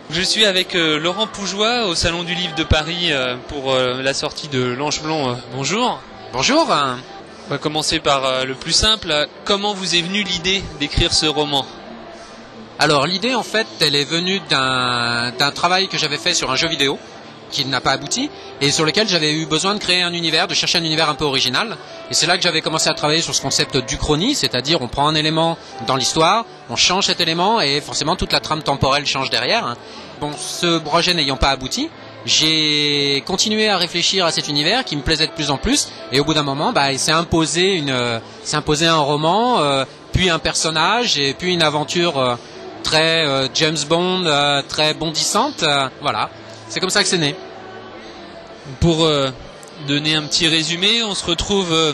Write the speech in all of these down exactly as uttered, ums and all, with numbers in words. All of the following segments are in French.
Je suis avec euh, Laurent Poujoie au Salon du Livre de Paris euh, pour euh, la sortie de L'Ange Blanc. Euh, bonjour. Bonjour. On va commencer par euh, le plus simple. Comment vous est venue l'idée d'écrire ce roman? Alors l'idée en fait elle est venue d'un d'un travail que j'avais fait sur un jeu vidéo qui n'a pas abouti et sur lequel j'avais eu besoin de créer un univers, de chercher un univers un peu original. Et c'est là que j'avais commencé à travailler sur ce concept d'Uchronie, c'est-à-dire on prend un élément dans l'histoire, on change cet élément et forcément toute la trame temporelle change derrière. Bon, ce projet n'ayant pas abouti, j'ai continué à réfléchir à cet univers qui me plaisait de plus en plus et au bout d'un moment, bah, il s'est imposé une, s'est imposé un roman, euh, puis un personnage et puis une aventure euh, très euh, James Bond, euh, très bondissante. Euh, voilà, c'est comme ça que c'est né. Pour euh, donner un petit résumé, on se retrouve euh,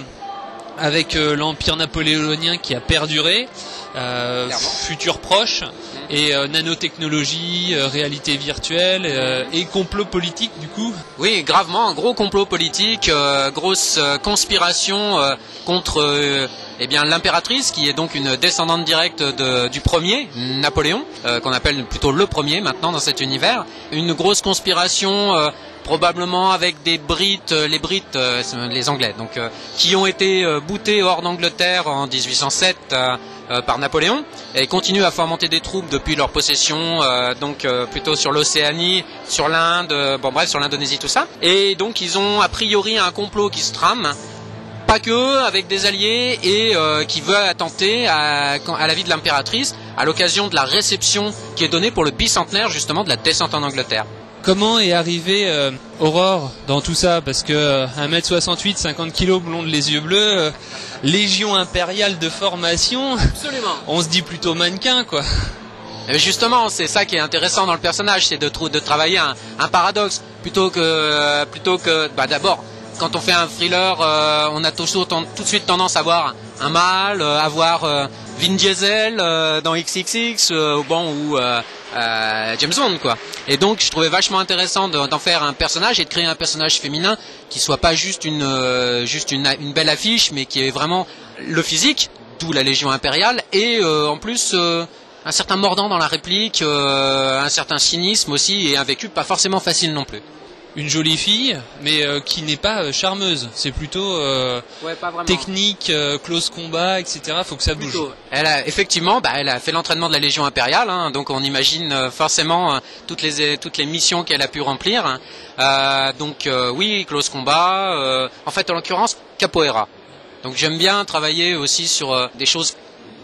avec euh, l'Empire napoléonien qui a perduré, euh, futur proche, et euh, nanotechnologie, euh, réalité virtuelle euh, et complot politique du coup. Oui, gravement, un gros complot politique, euh, grosse euh, conspiration euh, contre euh, eh bien l'impératrice qui est donc une descendante directe de, du premier, Napoléon, euh, qu'on appelle plutôt le premier maintenant dans cet univers. Une grosse conspiration euh, probablement avec des Brites, les Brites, euh, les Anglais, donc euh, qui ont été euh, boutés hors d'Angleterre en dix-huit cent sept euh, euh, par Napoléon et continuent à fomenter des troupes depuis leur possession, euh, donc euh, plutôt sur l'Océanie, sur l'Inde, euh, bon bref, sur l'Indonésie, tout ça. Et donc ils ont a priori un complot qui se trame, pas que, avec des alliés et euh, qui veut attenter à, à la vie de l'impératrice à l'occasion de la réception qui est donnée pour le bicentenaire justement de la descente en Angleterre. Comment est arrivée euh, Aurore dans tout ça? Parce que euh, un mètre soixante-huit, cinquante kilos, blonde, les yeux bleus, euh, légion impériale de formation. Absolument. On se dit plutôt mannequin, quoi. Et justement, c'est ça qui est intéressant dans le personnage, c'est de, de travailler un, un paradoxe plutôt que euh, plutôt que bah d'abord quand on fait un thriller, euh, on a toujours tout de suite tendance à voir un mâle, euh, à voir euh, Vin Diesel euh, dans X X X, euh, bon ou euh, euh, James Bond quoi. Et donc je trouvais vachement intéressant d'en faire un personnage et de créer un personnage féminin qui soit pas juste une euh, juste une, une belle affiche, mais qui est vraiment le physique, d'où la Légion impériale et euh, en plus euh, un certain mordant dans la réplique, euh, un certain cynisme aussi et un vécu pas forcément facile non plus. Une jolie fille, mais euh, qui n'est pas euh, charmeuse. C'est plutôt euh, ouais, pas vraiment. Technique, euh, close combat, et cetera. Faut que ça bouge. Plutôt. Elle a effectivement, bah, elle a fait l'entraînement de la Légion impériale, hein, donc on imagine euh, forcément euh, toutes les toutes les missions qu'elle a pu remplir. Hein. Euh, donc euh, oui, close combat. Euh, en fait, en l'occurrence, capoeira. Donc j'aime bien travailler aussi sur euh, des choses.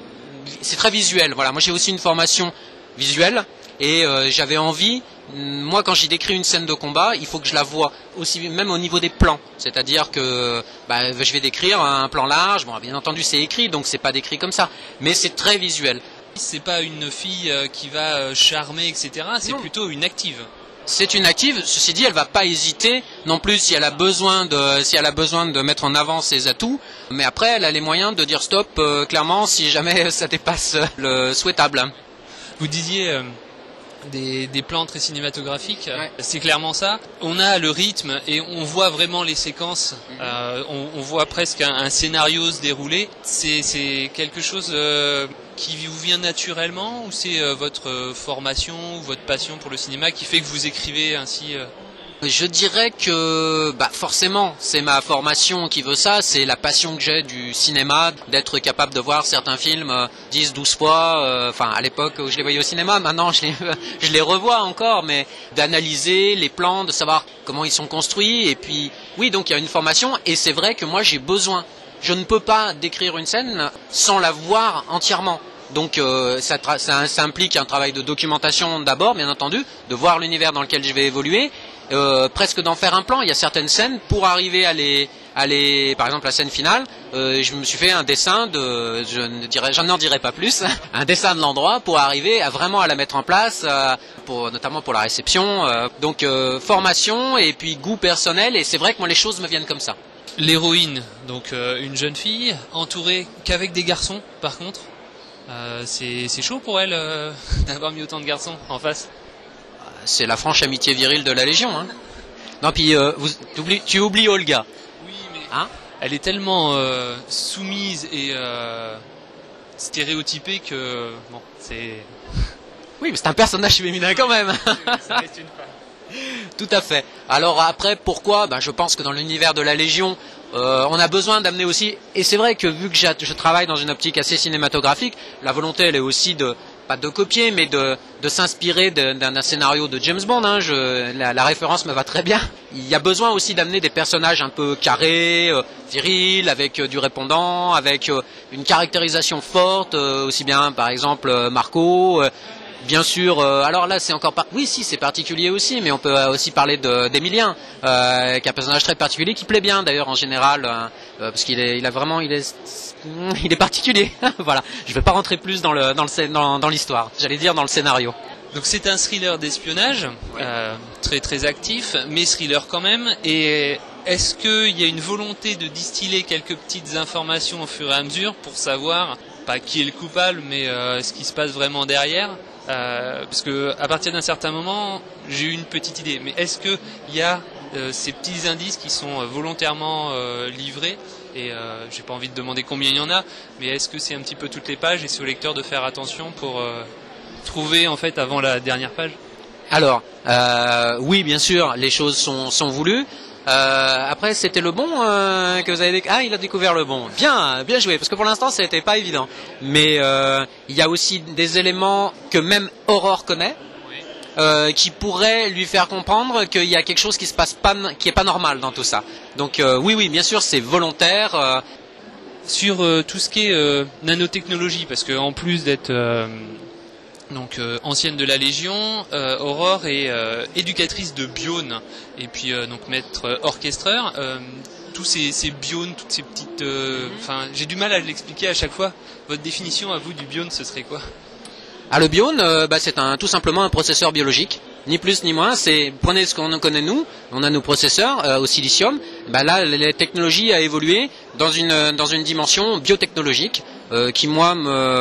C'est très visuel. Voilà, moi j'ai aussi une formation visuelle et euh, j'avais envie. Moi, quand j'y décris une scène de combat, il faut que je la vois aussi, même au niveau des plans. C'est-à-dire que bah, je vais décrire un plan large. Bon, bien entendu, c'est écrit, donc c'est pas décrit comme ça, mais c'est très visuel. C'est pas une fille qui va charmer, et cetera. C'est non. Plutôt une active. C'est une active. Ceci dit, elle va pas hésiter non plus si elle a besoin de, si elle a besoin de mettre en avant ses atouts. Mais après, elle a les moyens de dire stop euh, clairement si jamais ça dépasse le souhaitable. Vous disiez. Euh... Des, des plans très cinématographiques, ouais. C'est clairement ça. On a le rythme et on voit vraiment les séquences. Mm-hmm. euh, on, on voit presque un, un scénario se dérouler. C'est, c'est quelque chose euh, qui vous vient naturellement ou c'est euh, votre formation ou votre passion pour le cinéma qui fait que vous écrivez ainsi euh... Je dirais que bah forcément c'est ma formation qui veut ça, c'est la passion que j'ai du cinéma, d'être capable de voir certains films euh, dix, douze fois, euh, enfin à l'époque où je les voyais au cinéma, maintenant je les, je les revois encore, mais d'analyser les plans, de savoir comment ils sont construits, et puis oui donc il y a une formation, et c'est vrai que moi j'ai besoin, je ne peux pas décrire une scène sans la voir entièrement. Donc euh, ça, tra- ça, ça implique un travail de documentation d'abord, bien entendu, de voir l'univers dans lequel je vais évoluer, euh, presque d'en faire un plan. Il y a certaines scènes pour arriver à les, à les, par exemple la scène finale, euh, je me suis fait un dessin de, je ne dirais, j'en n'en dirai pas plus, un dessin de l'endroit pour arriver à vraiment à la mettre en place, euh, pour notamment pour la réception. Euh, donc euh, formation et puis goût personnel. Et c'est vrai que moi les choses me viennent comme ça. L'héroïne, donc euh, une jeune fille entourée qu'avec des garçons, par contre. Euh, c'est, c'est chaud pour elle euh, d'avoir mis autant de garçons en face. C'est la franche amitié virile de la Légion. Hein. Non, puis euh, vous, tu, oublies, tu oublies Olga. Oui, mais hein elle est tellement euh, soumise et euh, stéréotypée que bon, c'est. Oui, mais c'est un personnage féminin quand même. Ça reste une femme. Tout à fait. Alors après, pourquoi ben, je pense que dans l'univers de la Légion, euh, on a besoin d'amener aussi, et c'est vrai que vu que je travaille dans une optique assez cinématographique, la volonté elle est aussi de, pas de copier, mais de, de s'inspirer d'un scénario de James Bond. Hein. Je, la, la référence me va très bien. Il y a besoin aussi d'amener des personnages un peu carrés, euh, virils, avec euh, du répondant, avec euh, une caractérisation forte, euh, aussi bien par exemple euh, Marco. Euh, Bien sûr, euh, alors là c'est encore pas. Oui, si c'est particulier aussi, mais on peut aussi parler d'Emilien, euh, qui est un personnage très particulier, qui plaît bien d'ailleurs en général, euh, parce qu'il est, il a vraiment, il est, il est particulier. Voilà. Je vais pas rentrer plus dans le, dans le, dans, dans l'histoire. J'allais dire dans le scénario. Donc c'est un thriller d'espionnage, ouais. euh, très très actif, mais thriller quand même. Et est-ce qu'il y a une volonté de distiller quelques petites informations au fur et à mesure pour savoir pas qui est le coupable, mais euh, ce qui se passe vraiment derrière? Euh, parce que à partir d'un certain moment, j'ai eu une petite idée. Mais est-ce que il y a euh, ces petits indices qui sont euh, volontairement euh, livrés? Et euh, j'ai pas envie de demander combien il y en a, mais est-ce que c'est un petit peu toutes les pages et c'est au lecteur de faire attention pour euh, trouver en fait avant la dernière page? Alors, euh, oui, bien sûr, les choses sont, sont voulues. Euh, après, c'était le bon euh, que vous avez découvert. Ah, il a découvert le bon. Bien, bien joué. Parce que pour l'instant, ça n'était pas évident. Mais euh, il y a aussi des éléments que même Aurore connaît, euh, qui pourraient lui faire comprendre qu'il y a quelque chose qui se passe pas, qui est pas normal dans tout ça. Donc euh, oui, oui, bien sûr, c'est volontaire. Euh... Sur euh, tout ce qui est euh, nanotechnologie, parce que en plus d'être euh, donc euh, ancienne de la Légion, euh, Aurore est euh, éducatrice de biones et puis euh, donc maître euh, orchestreur. Euh, tous ces, ces biones, toutes ces petites, enfin, euh, j'ai du mal à l'expliquer à chaque fois. Votre définition à vous du bione, ce serait quoi? Ah, le bione, euh, bah, c'est un, tout simplement un processeur biologique, ni plus ni moins. C'est, prenez ce qu'on connaît nous, on a nos processeurs euh, au silicium. Bah là, la technologie a évolué dans une dans une dimension biotechnologique. Euh, qui moi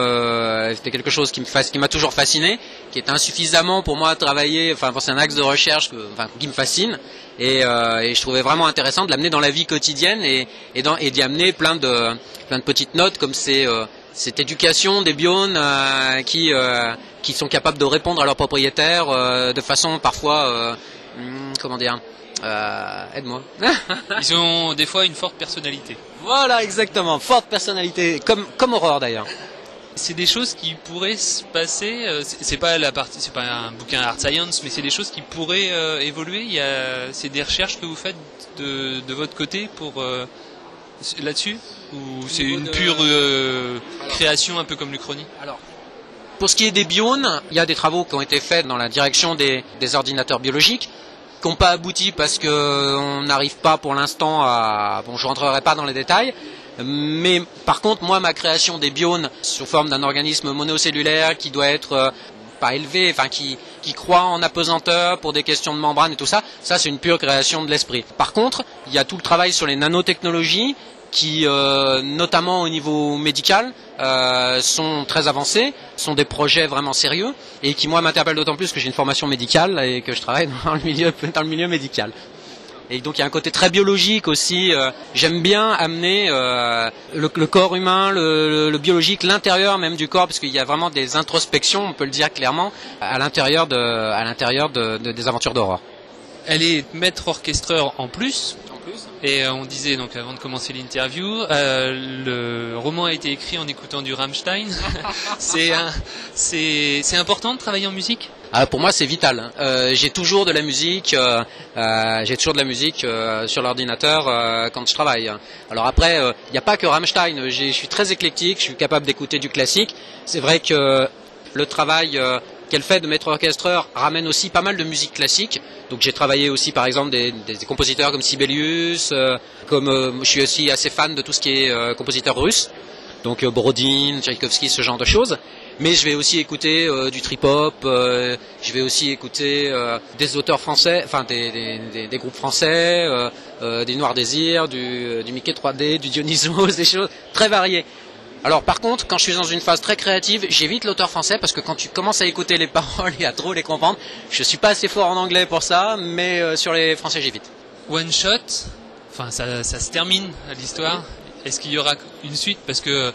me c'était quelque chose qui me fasse, qui m'a toujours fasciné, qui est insuffisamment pour moi travaillé, enfin c'est un axe de recherche que, enfin, qui me fascine et, euh, et je trouvais vraiment intéressant de l'amener dans la vie quotidienne et et, dans, et d'y amener plein de plein de petites notes comme c'est euh, cette éducation des biones euh, qui euh, qui sont capables de répondre à leurs propriétaires euh, de façon parfois euh, hum, comment dire Euh, aide-moi. Ils ont des fois une forte personnalité. Voilà, exactement. Forte personnalité, comme comme Aurore d'ailleurs. C'est des choses qui pourraient se passer. Euh, c'est pas la partie, c'est pas un bouquin art science, mais c'est des choses qui pourraient euh, évoluer. Il y a, c'est des recherches que vous faites de de votre côté pour euh, là-dessus, ou c'est une de... pure euh, alors, création un peu comme l'Uchronie? Alors. Pour ce qui est des biones, il y a des travaux qui ont été faits dans la direction des, des ordinateurs biologiques, qui n'ont pas abouti parce qu'on n'arrive pas pour l'instant à... Bon, je rentrerai pas dans les détails, mais par contre, moi, ma création des biones sous forme d'un organisme monocellulaire qui doit être euh, pas élevé, enfin qui, qui croît en apesanteur pour des questions de membrane et tout ça, ça c'est une pure création de l'esprit. Par contre, il y a tout le travail sur les nanotechnologies qui, euh, notamment au niveau médical, euh, sont très avancés, sont des projets vraiment sérieux et qui moi m'interpellent d'autant plus que j'ai une formation médicale et que je travaille dans le milieu, dans le milieu médical. Et donc il y a un côté très biologique aussi. Euh, j'aime bien amener euh, le, le corps humain, le, le, le biologique, l'intérieur même du corps, parce qu'il y a vraiment des introspections, on peut le dire clairement, à l'intérieur de, à l'intérieur de, de, des aventures d'Aurore. Elle est maître orchestreur en plus. Et euh, on disait donc avant de commencer l'interview, euh, le roman a été écrit en écoutant du Rammstein. c'est, un, c'est, c'est important de travailler en musique? Ah, pour moi, c'est vital. Euh, j'ai toujours de la musique, euh, euh, j'ai toujours de la musique euh, sur l'ordinateur euh, quand je travaille. Alors après, il euh, n'y a pas que Rammstein. J'ai, je suis très éclectique, je suis capable d'écouter du classique. C'est vrai que le travail euh, qu'elle fait de maître orchestreur ramène aussi pas mal de musique classique. Donc j'ai travaillé aussi par exemple des, des, des compositeurs comme Sibelius, euh, comme euh, je suis aussi assez fan de tout ce qui est euh, compositeur russe, donc euh, Borodin, Tchaïkovski, ce genre de choses. Mais je vais aussi écouter euh, du trip-hop, euh, je vais aussi écouter euh, des auteurs français, enfin des, des, des, des groupes français, euh, euh, des Noirs Désirs, du, du Mickey trois D, du Dionysos, des choses très variées. Alors par contre, quand je suis dans une phase très créative, j'évite l'auteur français parce que quand tu commences à écouter les paroles et à trop les comprendre, je suis pas assez fort en anglais pour ça, mais euh, sur les français j'évite. One shot, enfin ça, ça se termine l'histoire. Est-ce qu'il y aura une suite? Parce que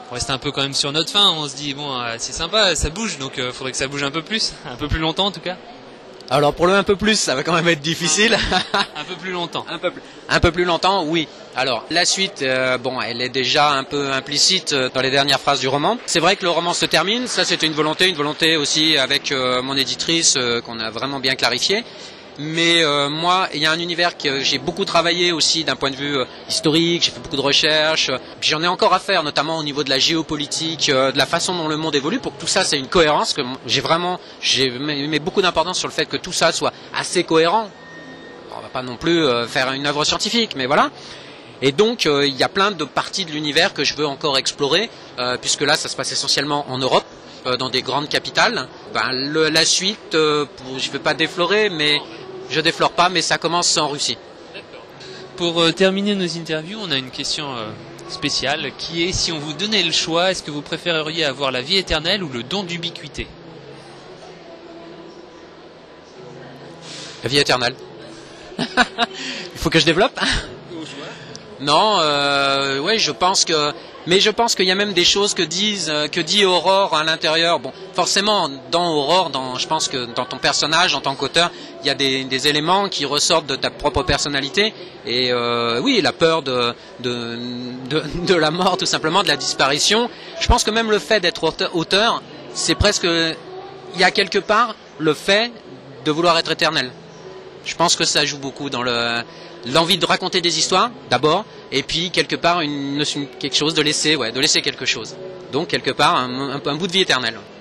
on reste un peu quand même sur notre faim. On se dit bon, euh, c'est sympa, ça bouge, donc il euh, faudrait que ça bouge un peu plus, un peu plus longtemps en tout cas. Alors pour le un peu plus, ça va quand même être difficile. Un peu plus longtemps. Un peu plus, un peu plus longtemps, oui. Alors la suite, euh, bon, elle est déjà un peu implicite dans les dernières phrases du roman. C'est vrai que le roman se termine. Ça, c'était une volonté, une volonté aussi avec euh, mon éditrice euh, qu'on a vraiment bien clarifié. Mais euh, moi, il y a un univers que j'ai beaucoup travaillé aussi d'un point de vue euh, historique, j'ai fait beaucoup de recherches, euh, j'en ai encore à faire, notamment au niveau de la géopolitique, euh, de la façon dont le monde évolue, pour que tout ça, c'est une cohérence, que j'ai vraiment, j'ai mis beaucoup d'importance sur le fait que tout ça soit assez cohérent. On va pas non plus euh, faire une œuvre scientifique, mais voilà. Et donc, euh, il y a plein de parties de l'univers que je veux encore explorer, euh, puisque là, ça se passe essentiellement en Europe, euh, dans des grandes capitales. Ben, le, la suite, euh, pour, je ne vais pas déflorer, mais je déflore pas, mais ça commence en Russie. Pour euh, terminer nos interviews, on a une question euh, spéciale qui est: si on vous donnait le choix, est-ce que vous préféreriez avoir la vie éternelle ou le don d'ubiquité? La vie éternelle. Il faut que je développe. Non, euh, ouais, je pense que, mais je pense qu'il y a même des choses que disent, que dit Aurore à l'intérieur. Bon, forcément, dans Aurore, dans, je pense que dans ton personnage, en tant qu'auteur, il y a des, des éléments qui ressortent de ta propre personnalité. Et euh, oui, la peur de, de, de, de la mort, tout simplement, de la disparition. Je pense que même le fait d'être auteur, c'est presque, il y a quelque part le fait de vouloir être éternel. Je pense que ça joue beaucoup dans le l'envie de raconter des histoires d'abord, et puis quelque part une, une quelque chose de laisser, ouais, de laisser quelque chose. Donc quelque part un, un, un bout de vie éternelle.